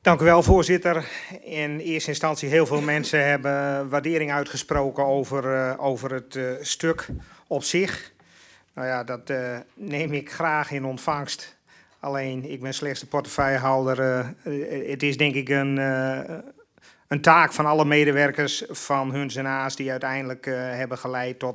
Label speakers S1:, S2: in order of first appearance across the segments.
S1: Dank u wel, voorzitter. In eerste instantie heel veel mensen hebben waardering uitgesproken over het stuk op zich. Nou ja, dat neem ik graag in ontvangst. Alleen, ik ben slechts de portefeuillehouder. Het is denk ik een taak van alle medewerkers van Huns en Haas die uiteindelijk hebben geleid tot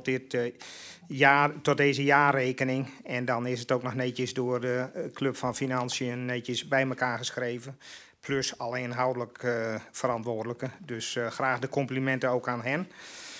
S1: tot deze jaarrekening. En dan is het ook nog netjes door de Club van Financiën netjes bij elkaar geschreven. Plus alle inhoudelijk verantwoordelijken. Dus graag de complimenten ook aan hen.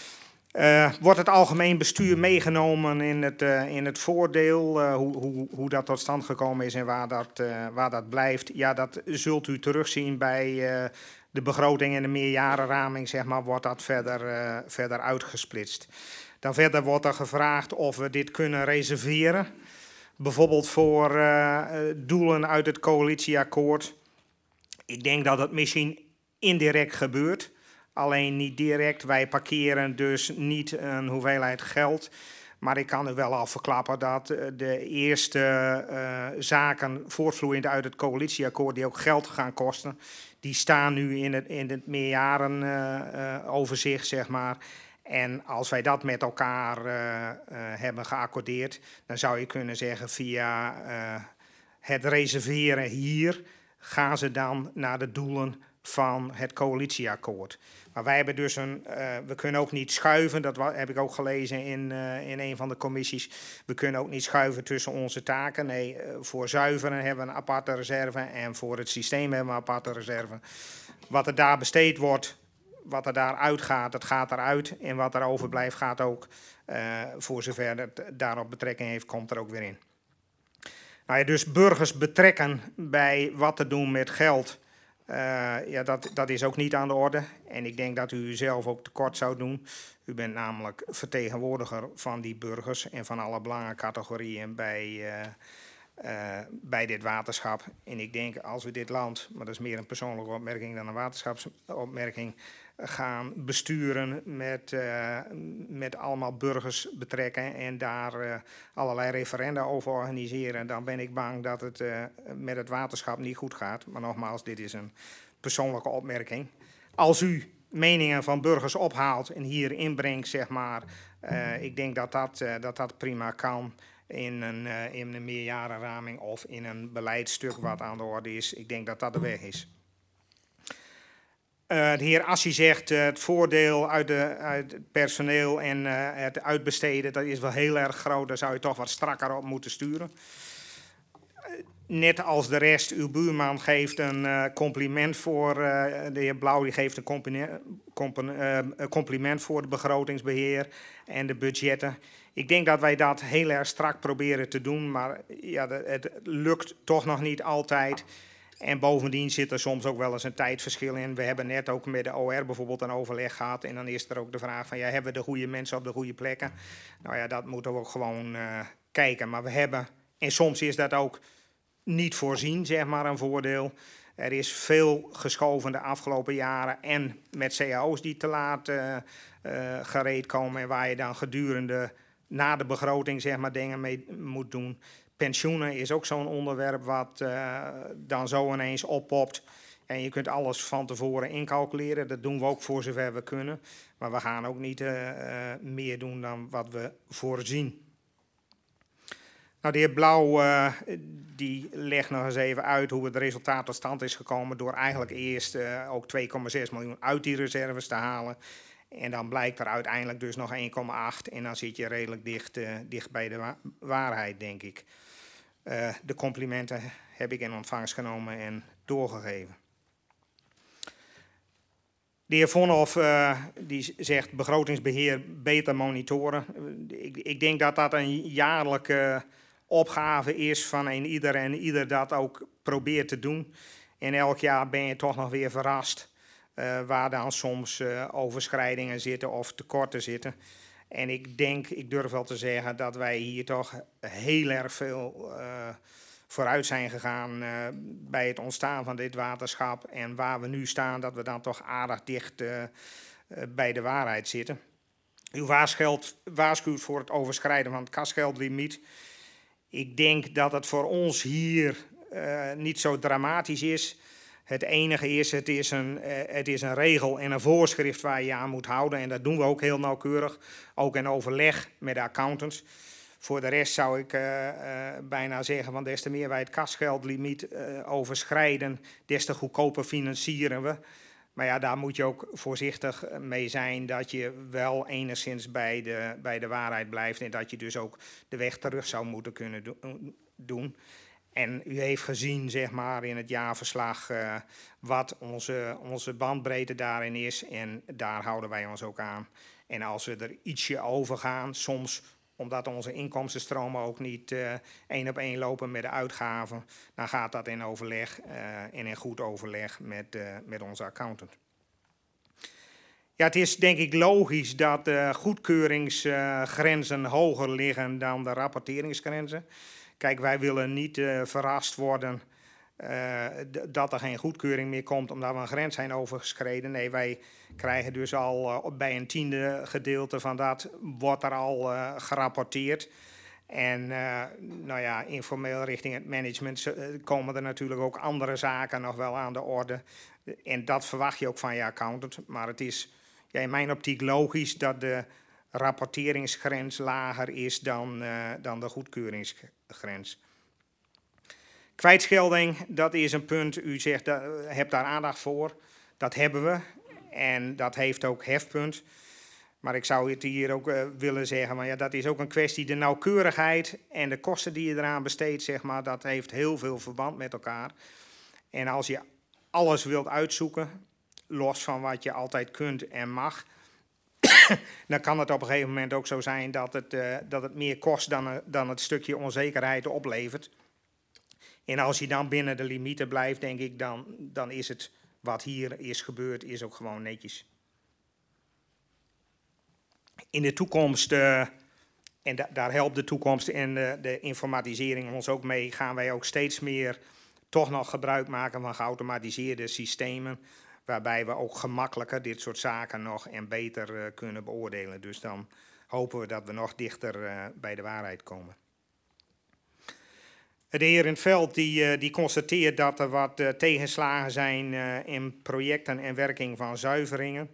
S1: Wordt het algemeen bestuur meegenomen in het voordeel, hoe dat tot stand gekomen is en waar dat blijft? Ja, dat zult u terugzien bij de begroting en de meerjarenraming, zeg maar, wordt dat verder uitgesplitst. Dan verder wordt er gevraagd of we dit kunnen reserveren. Bijvoorbeeld voor doelen uit het coalitieakkoord. Ik denk dat het misschien indirect gebeurt. Alleen niet direct. Wij parkeren dus niet een hoeveelheid geld. Maar ik kan u wel al verklappen dat de eerste zaken voortvloeiend uit het coalitieakkoord die ook geld gaan kosten, die staan nu in het meerjarenoverzicht, zeg maar. En als wij dat met elkaar hebben geaccordeerd, dan zou je kunnen zeggen via het reserveren hier gaan ze dan naar de doelen van het coalitieakkoord. Maar wij hebben dus we kunnen ook niet schuiven, dat heb ik ook gelezen in een van de commissies. We kunnen ook niet schuiven tussen onze taken. Nee, voor zuiveren hebben we een aparte reserve en voor het systeem hebben we een aparte reserve. Wat er daar besteed wordt, wat er daar uitgaat, dat gaat eruit. En wat er overblijft gaat ook, voor zover het daarop betrekking heeft, komt er ook weer in. Nou ja, dus burgers betrekken bij wat te doen met geld, ja, dat is ook niet aan de orde. En ik denk dat u zelf ook tekort zou doen. U bent namelijk vertegenwoordiger van die burgers en van alle belangencategorieën bij dit waterschap. En ik denk als we dit land, maar dat is meer een persoonlijke opmerking dan een waterschapsopmerking, gaan besturen met allemaal burgers betrekken en daar allerlei referenda over organiseren, dan ben ik bang dat het met het waterschap niet goed gaat. Maar nogmaals, dit is een persoonlijke opmerking. Als u meningen van burgers ophaalt en hier inbrengt, zeg maar, ik denk dat prima kan in een meerjarenraming of in een beleidstuk wat aan de orde is. Ik denk dat dat de weg is. De heer Assie zegt het voordeel uit het personeel en het uitbesteden, dat is wel heel erg groot. Daar zou je toch wat strakker op moeten sturen. Net als de rest, uw buurman geeft een compliment voor, de heer Blauw die geeft een compliment voor het begrotingsbeheer en de budgetten. Ik denk dat wij dat heel erg strak proberen te doen, maar ja, het lukt toch nog niet altijd. En bovendien zit er soms ook wel eens een tijdverschil in. We hebben net ook met de OR bijvoorbeeld een overleg gehad. En dan is er ook de vraag van, ja, hebben we de goede mensen op de goede plekken? Nou ja, dat moeten we ook gewoon kijken. Maar we hebben, en soms is dat ook niet voorzien, zeg maar, een voordeel. Er is veel geschoven de afgelopen jaren en met cao's die te laat gereed komen en waar je dan gedurende na de begroting, zeg maar, dingen mee moet doen. Pensioenen is ook zo'n onderwerp wat dan zo ineens oppopt. En je kunt alles van tevoren incalculeren. Dat doen we ook voor zover we kunnen. Maar we gaan ook niet meer doen dan wat we voorzien. Nou, de heer Blauw die legt nog eens even uit hoe het resultaat tot stand is gekomen door eigenlijk eerst ook 2,6 miljoen uit die reserves te halen. En dan blijkt er uiteindelijk dus nog 1,8 en dan zit je redelijk dicht bij de waarheid, denk ik. De complimenten heb ik in ontvangst genomen en doorgegeven. De heer Vonhoff die zegt begrotingsbeheer beter monitoren. Ik denk dat dat een jaarlijke opgave is van een ieder en ieder dat ook probeert te doen. En elk jaar ben je toch nog weer verrast waar dan soms overschrijdingen zitten of tekorten zitten. En ik durf wel te zeggen dat wij hier toch heel erg veel vooruit zijn gegaan bij het ontstaan van dit waterschap. En waar we nu staan, dat we dan toch aardig dicht bij de waarheid zitten. U waarschuwt voor het overschrijden van het kasgeldlimiet. Ik denk dat het voor ons hier niet zo dramatisch is. Het enige is, het is een regel en een voorschrift waar je je aan moet houden. En dat doen we ook heel nauwkeurig, ook in overleg met de accountants. Voor de rest zou ik bijna zeggen, want des te meer wij het kasgeldlimiet overschrijden, des te goedkoper financieren we. Maar ja, daar moet je ook voorzichtig mee zijn dat je wel enigszins bij de waarheid blijft en dat je dus ook de weg terug zou moeten kunnen doen. En u heeft gezien, zeg maar, in het jaarverslag wat onze bandbreedte daarin is en daar houden wij ons ook aan. En als we er ietsje over gaan, soms omdat onze inkomstenstromen ook niet 1 op 1 lopen met de uitgaven, dan gaat dat in overleg en in goed overleg met onze accountant. Ja, het is denk ik logisch dat de goedkeuringsgrenzen hoger liggen dan de rapporteringsgrenzen. Kijk, wij willen niet verrast worden dat er geen goedkeuring meer komt omdat we een grens zijn overgeschreden. Nee, wij krijgen dus al bij een 10e gedeelte van dat wordt er al gerapporteerd. En nou ja, informeel richting het management komen er natuurlijk ook andere zaken nog wel aan de orde. En dat verwacht je ook van je accountant. Maar het is ja, in mijn optiek logisch dat de rapporteringsgrens lager is dan de goedkeuringsgrens. Kwijtschelding, dat is een punt, u zegt, hebt daar aandacht voor. Dat hebben we en dat heeft ook hefpunt. Maar ik zou het hier ook willen zeggen, maar ja, dat is ook een kwestie, de nauwkeurigheid en de kosten die je eraan besteedt, zeg maar, dat heeft heel veel verband met elkaar. En als je alles wilt uitzoeken, los van wat je altijd kunt en mag, dan kan het op een gegeven moment ook zo zijn dat het meer kost dan het stukje onzekerheid oplevert. En als je dan binnen de limieten blijft, denk ik, dan is het wat hier is gebeurd, is ook gewoon netjes. In de toekomst, en daar helpt de toekomst en de informatisering ons ook mee, gaan wij ook steeds meer toch nog gebruik maken van geautomatiseerde systemen, waarbij we ook gemakkelijker dit soort zaken nog en beter kunnen beoordelen. Dus dan hopen we dat we nog dichter bij de waarheid komen. De heer in het veld die constateert dat er wat tegenslagen zijn in projecten en werking van zuiveringen.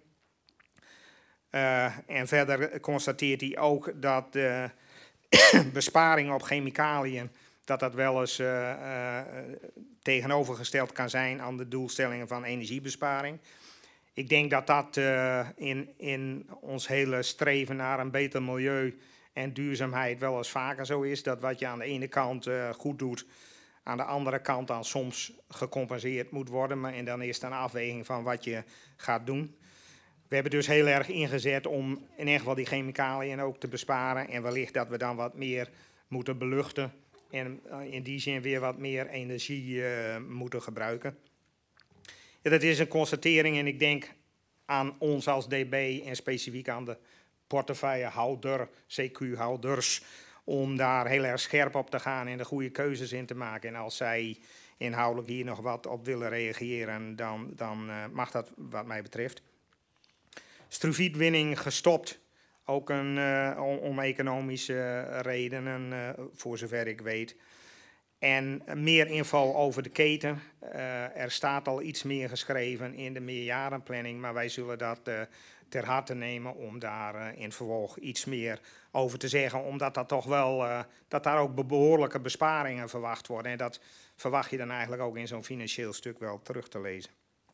S1: En verder constateert hij ook dat de besparing op chemicaliën, dat wel eens tegenovergesteld kan zijn aan de doelstellingen van energiebesparing. Ik denk dat dat in ons hele streven naar een beter milieu en duurzaamheid wel eens vaker zo is. Dat wat je aan de ene kant goed doet, aan de andere kant dan soms gecompenseerd moet worden. En dan is het een afweging van wat je gaat doen. We hebben dus heel erg ingezet om in ieder geval die chemicaliën ook te besparen. En wellicht dat we dan wat meer moeten beluchten. En in die zin weer wat meer energie moeten gebruiken. Ja, dat is een constatering en ik denk aan ons als DB en specifiek aan de portefeuillehouder, CQ-houders, om daar heel erg scherp op te gaan en de goede keuzes in te maken. En als zij inhoudelijk hier nog wat op willen reageren, dan mag dat wat mij betreft. Struvietwinning gestopt, ook om economische redenen, voor zover ik weet. En meer info over de keten. Er staat al iets meer geschreven in de meerjarenplanning, maar wij zullen dat ter harte nemen om daar in vervolg iets meer over te zeggen. Omdat dat toch wel, dat daar ook behoorlijke besparingen verwacht worden. En dat verwacht je dan eigenlijk ook in zo'n financieel stuk wel terug te lezen.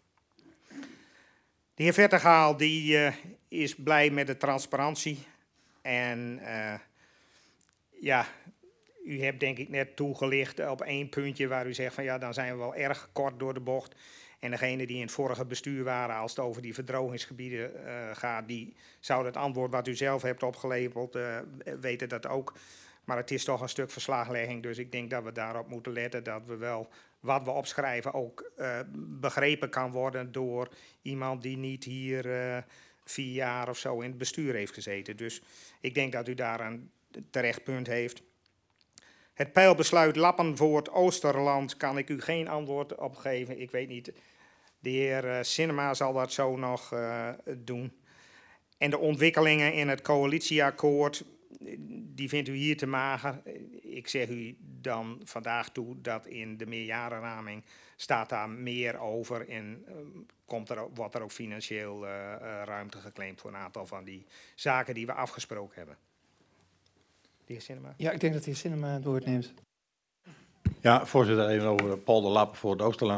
S1: De heer Vettergaal die is blij met de transparantie. En ja, u hebt denk ik net toegelicht op 1 puntje waar u zegt van ja, dan zijn we wel erg kort door de bocht. En degene die in het vorige bestuur waren, als het over die verdrogingsgebieden gaat, die zouden het antwoord wat u zelf hebt opgeleverd weten dat ook. Maar het is toch een stuk verslaglegging, dus ik denk dat we daarop moeten letten dat we wel wat we opschrijven ook begrepen kan worden door iemand die niet hier 4 jaar of zo in het bestuur heeft gezeten. Dus ik denk dat u daar een terecht punt heeft. Het peilbesluit Lappenvoort-Oosterland kan ik u geen antwoord op geven. Ik weet niet, de heer Sinema zal dat zo nog doen. En de ontwikkelingen in het coalitieakkoord, die vindt u hier te mager. Ik zeg u, dan vandaag toe dat in de meerjarenraming staat daar meer over en wordt er ook financieel ruimte geclaimd voor een aantal van die zaken die we afgesproken hebben. De heer Sinnema.
S2: Ja, ik denk dat de heer Sinnema het woord neemt.
S3: Ja, voorzitter, even over Paul de Lap voor het Oosterland.